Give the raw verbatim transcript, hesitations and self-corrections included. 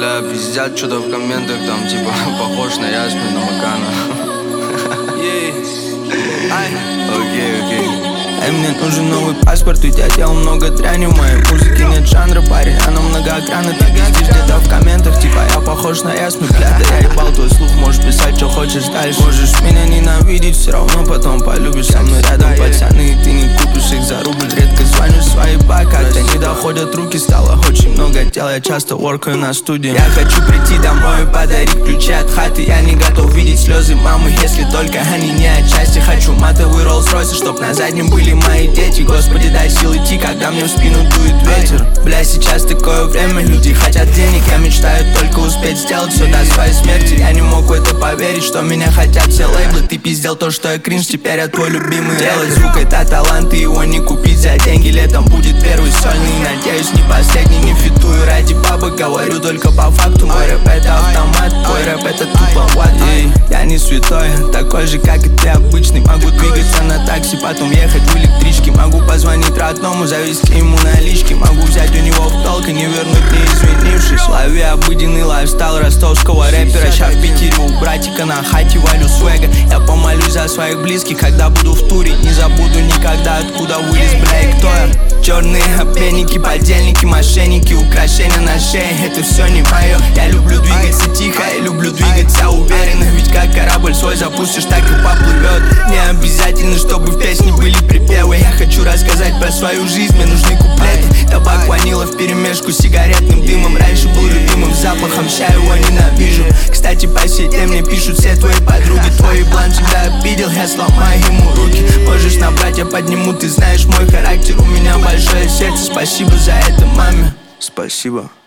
Бля, пиздят что-то в комментах, там типа похож на Ясмина Макана. Окей, окей. Эй, мне нужен новый паспорт, ведь я делал много дряни. В моей музыке нет жанра, парень, она многогранна. Ты пиздишь где-то в комментах, типа я похож на Ясмин. Бля, да я ебал твой слух, можешь писать, что хочешь дальше. Можешь меня ненавидеть, все равно потом полюбишь. Со мной рядом пацаны, и ты не купишь их за рубль. Редко звонишь в свои ба, как-то не доходят руки. Стало очень много дел, я часто воркаю на студии. Я хочу прийти домой и подарить ключи от хаты. Я не готов видеть слезы мамы, если только они не отчасти. Хочу матовый Роллс-Ройс, чтоб на заднем были мои дети. Господи, дай сил идти, когда мне в спину дует ветер. Бля, сейчас такое время, люди хотят денег. Я мечтаю только успеть сделать все до своей смерти. Я не мог в это поверить, что меня хотят все лейблы. Ты пиздел то, что я кринж, теперь я твой любимый. Делать звук это талант, и его не купить за деньги. Летом будет первый сольный, надеюсь, не последний. Не фитую ради бабок, говорю только по факту. Мой рэп это автомат, твой рэп это тупо what. Я не святой, такой же, как и ты обычный. Могу двигаться на такси, потом ехать в электричке. Могу позвонить родному, завести ему налички. Могу взять у него в долг и не вернуть, не извинившись. Лови обыденный лайфстайл ростовского рэпера. Ща в Питере у братика на хате валю свега. Я помолюсь за своих близких, когда буду в туре. Не забуду никогда, откуда вылез, бля, и кто я. Черные обменники, подельники, мошенники, украшения на шее, это все не мое. Я люблю двигаться тихо, я люблю двигаться уверенно. Ведь как корабль свой запустишь, так и поплывет. Не обязательно, чтобы в песне были припевы. Я хочу рассказать про свою жизнь, мне нужны куплеты. Табак, ванила вперемешку с сигаретным дымом. Раньше был любимым запахом, ща его ненавижу. Кстати, по сей день мне пишут все твои подруги. Твой еблан тебя обидел, я сломаю ему руки. Можешь набрать, я подниму, ты знаешь мой характер. У меня большое сердце, спасибо за это, маме. Спасибо.